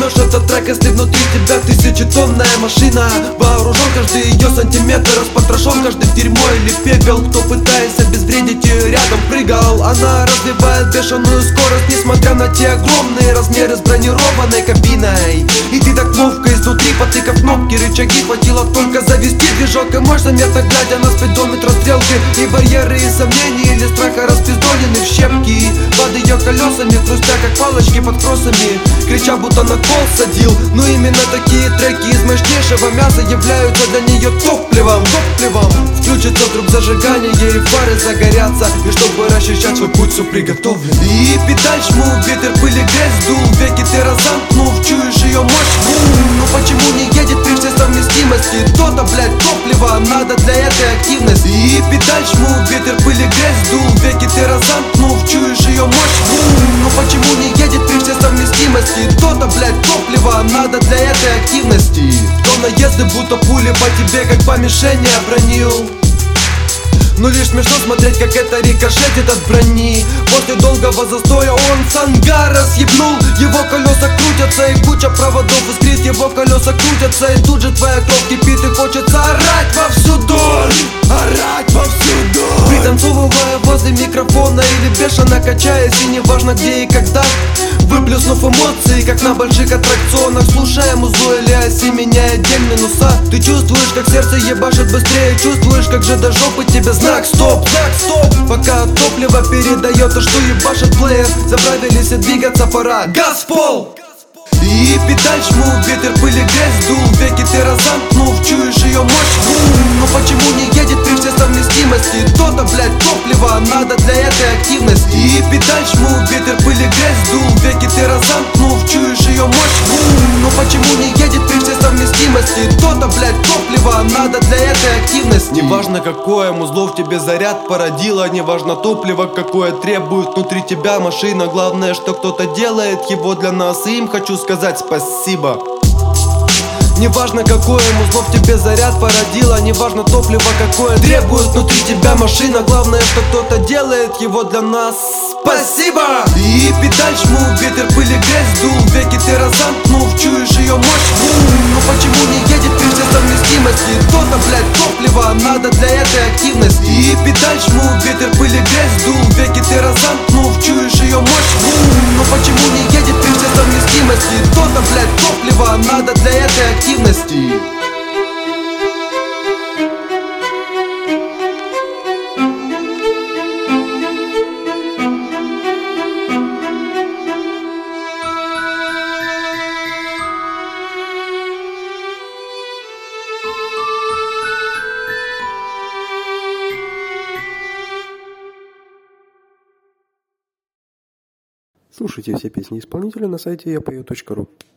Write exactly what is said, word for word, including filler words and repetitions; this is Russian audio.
поймешь этот трек, если внутри тебя тысячетонная машина. Вооружен каждый ее сантиметр, распотрошен каждый в дерьмо или пепел. Кто пытаясь обезвредить ее рядом прыгал. Она развивает бешеную скорость, несмотря на те огромные размеры с бронированной кабиной. И ты так ловко изнутри, потыкав кнопки, рычаги, хватило только завести движок. И можешь заметно, глядя на спидометр стрелки, и барьеры, и сомнений или страха распиздолены в щепки. Под ее колесами, хрустя как палочки под кроссами, крича, будто на кол садил. Но именно такие треки из мощнейшего мяса являются для нее топливом, топливом. Включится вдруг зажигание, и фары загорятся. И чтобы расчищать свой путь, все приготовлен. И педаль жму, ветер, пыли, грязь дул. Веки ты разомкнув, чуешь ее мощь. Бум. Но почему не едет при всей совместимости? То-то, блядь, топливо надо для этой активности. И педаль жму, ветер, пыли, грязь дул. Веки ты разомкнув, чуешь ее мощь. Бум. Но почему не едет при всей совместимости? То-то, блядь, топливо надо для этой активности. Кто наезды, будто пули по тебе, как по мишени обронил. Но лишь смешно смотреть, как это рикошетит от брони. После долгого застоя он с ангара съебнул. Его колеса крутятся, и куча проводов искрит. Его колеса крутятся, и тут же твоя кровь кипит. И хочется орать во всю дурь, орать во всю дурь, пританцовывая возле микрофона или бешено качаясь. И неважно где и когда, выплеснув эмоции, как на больших аттракционах, слушая музло или оси, меняя день минуса. Ты чувствуешь, как сердце ебашит быстрее, чувствуешь, как же до жопы тебе знак стоп, знак стоп. Пока топливо передает то, что ебашит плеер. Заправились и двигаться пора, газ в пол. И педаль жму, ветер, пыли, грязь дул. Веки ты разомкнув, чуешь ее мощь. Бум. Но почему не едет при всей совместимости? То-то, блядь, топливо надо для этой активности. И педаль жму, ветер, пыли, грязь дул. Веки ты разомкнув, чуешь ее мощь. Бум. Но почему не едет при всей совместимости? То-то, блядь, топливо надо для этой активности. Неважно какое музло в тебе заряд породило, неважно топливо какое требует внутри тебя машина. Главное, что кто-то делает его для нас, и им хочу сказать спасибо. Неважно какое музло в тебе заряд породило, неважно топливо какое требует внутри тебя машина. Главное, что кто-то делает его для нас. Спасибо! И педаль жму, ветер, пыли, грязь дул. Веки ты разомкнув, чуешь ее мощь. Бум. Но почему не едет при всей совместимости? То-то, блядь, топливо надо для этой активности. И педаль жму, ветер, пыли, грязь дул. Веки ты разомкнув, чуешь ее мощь. Бум. Но почему не едет при всей совместимости? То-то, блядь, топливо надо для этой активности. Слушайте все песни исполнителя на сайте я пою точка ру.